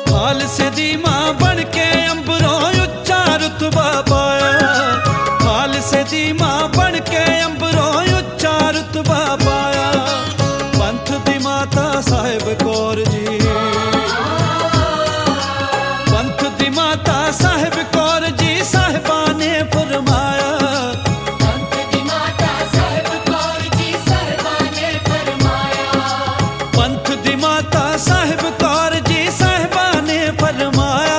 खालसे दी मां बन के अंबरों उच्चा रुतबा पाया। खालसे दी मां बन के अंबरों उच्चा रुतबा पाया। पंथ दी माता साहिब कौर जी, पंथ दी माता साहिब कौर जी साहिबा ने फरमाया। पंथ दी माता साहिब कौर जी साहिबा ने फरमाया। पंथ दी माता साहिब कौर जी साहिबा ने फरमाया।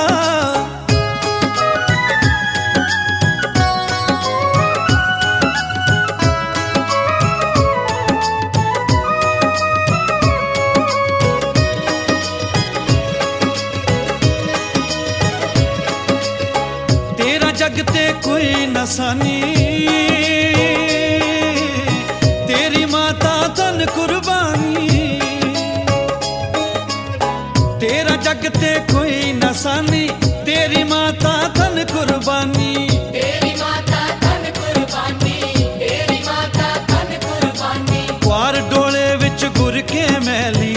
तेरा जग ते कोई नसानी, तेरी माता तन कुर्बानी। तेरा जग ते कोई नसानी, तेरी माता तन कुर्बानी। तेरी माता तन कुर्बानी, तेरी माता तन कुर्बानी। क्वार डोले विच गुर के मैली,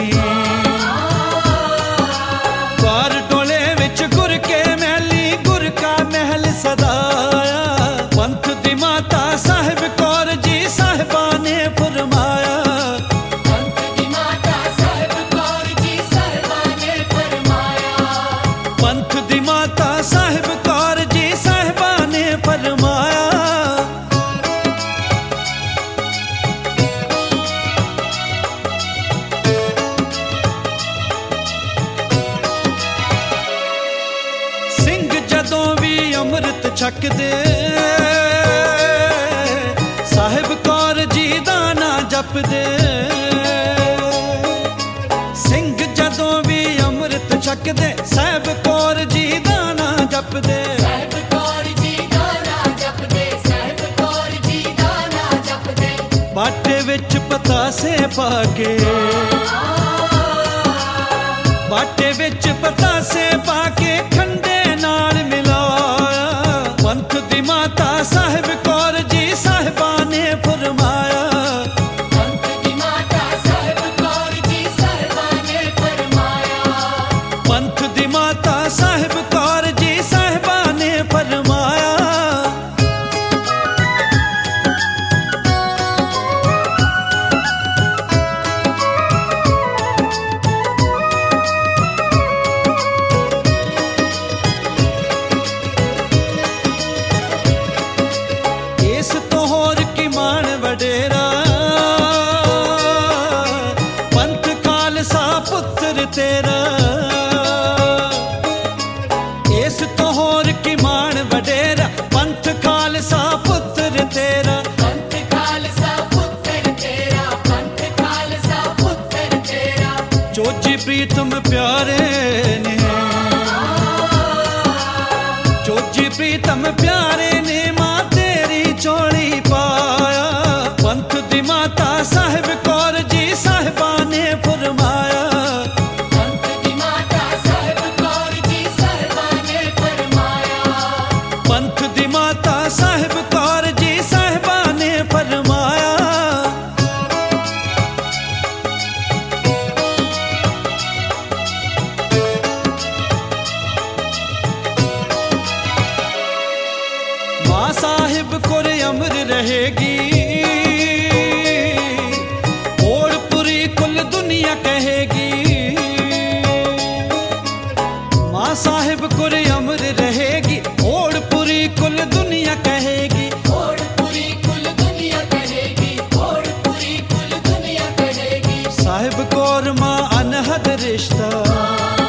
क्वार डोले विच गुर के मैली, गुर का महल सदाया। पंथ दी माता साहिब कौर जी साहिबा ने फरमाया। पंथ दी माता साहिब कौर जी साहिबा ने फरमाया। पंथ दी माता साहिब कौर जी साहिबा ने फरमाया। ਸਿੰਘ ਜਦੋਂ ਵੀ ਅੰਮ੍ਰਿਤ ਛਕਦੇ, ਸਾਹਿਬ ਕੌਰ ਜੀ ਦਾ ਨਾਂ ਜਪਦੇ। ਸਿੰਘ ਜਦੋਂ ਵੀ ਅੰਮ੍ਰਿਤ ਛਕਦੇ, ਸਾਹਿਬ ਕੌਰ ਜੀ ਦਾ ਨਾਂ ਜਪਦੇ। ਸਾਹਿਬ ਕੌਰ ਜੀ ਦਾ ਨਾਂ ਜਪਦੇ, ਸਾਹਿਬ ਕੌਰ ਜੀ ਦਾ ਨਾਂ ਜਪਦੇ। ਬਾਟੇ ਵਿੱਚ ਪਤਾਸੇ ਪਾ ਕੇ, ਬਾਟੇ ਵਿੱਚ ਪਤਾਸੇ ਪਾ ਕੇ ਖੰਡੇ ਨਾਲ ਮਿਲਾਇਆ। ਪੰਥ ਦੀ ਮਾਤਾ ਸਾਹਿਬ ਕੌਰ ਜੀ ਸਾਹਿਬਾ ਨੇ ਫਰਮਾਇਆ। ਪੰਥ ਦੀ ਮਾਤਾ ਸਾਹਿਬ ਕੌਰ ਜੀ ਸਾਹਿਬਾ ਨੇ ਫਰਮਾਇਆ। ਪੰਥ ਦੀ ਮਾਤਾ ਸਾਹਿਬ ਕੌਰ ਜੀ ਸਾਹਿਬਾ ਨੇ ਫਰਮਾਇਆ। ਇਸ ਤੋਂ ਹੋਰ ਕੀ ਮਾਣ ਵਡੇਰਾ, ਪੰਥ ਖਾਲਸਾ ਪੁੱਤਰ ਤੇਰਾ। ਇਸ ਤੋਂ ਹੋਰ ਕੀ ਮਾਣ ਵਡੇਰਾ, ਪੰਥ ਖਾਲਸਾ ਪੁੱਤਰ ਤੇਰਾ। ਪੰਥ ਖਾਲਸਾ ਪੁੱਤਰ ਤੇਰਾ, ਪੰਥ ਖਾਲਸਾ ਪੁੱਤਰ ਤੇਰਾ। ਚੋਜੀ ਪ੍ਰੀਤਮ ਪਿਆਰੇ ਨੇ, ਚੋਜੀ ਪ੍ਰੀਤਮ ਪਿਆਰੇ ਨੇ ਮਾਂ ਤੇਰੀ ਝੋਲੀ ਪਾਇਆ। ਪੰਥ ਦੀ ਮਾਤਾ ਸਾਹਿਬ ਕੌਰ ਜੀ ਸਾਹਿਬਾ ਨੇ ਫਰਮਾਇਆ। ਪੰਥ ਦੀ ਮਾਤਾ ਸਾਹਿਬ ਕੌਰ ਜੀ ਸਾਹਿਬਾ ਨੇ ਫਰਮਾਇਆ। ਪੰਥ ਦੀ ਮਾਤਾ ਸਾਹਿਬ ਕੌਰ ਜੀ ਸਾਹਿਬਾ ਨੇ ਫਰਮਾਇਆ। मां साहिब कोर अमर रहेगी, ओड़पुरी कुल दुनिया कहेगी। मां साहिब कोर अमर रहेगी, ओड़पुरी कुल दुनिया कहेगी। ओड़पुरी कुल दुनिया कहेगी, ओड़पुरी कुल दुनिया कहेगी। साहिब कौर मां अनहद रिश्ता,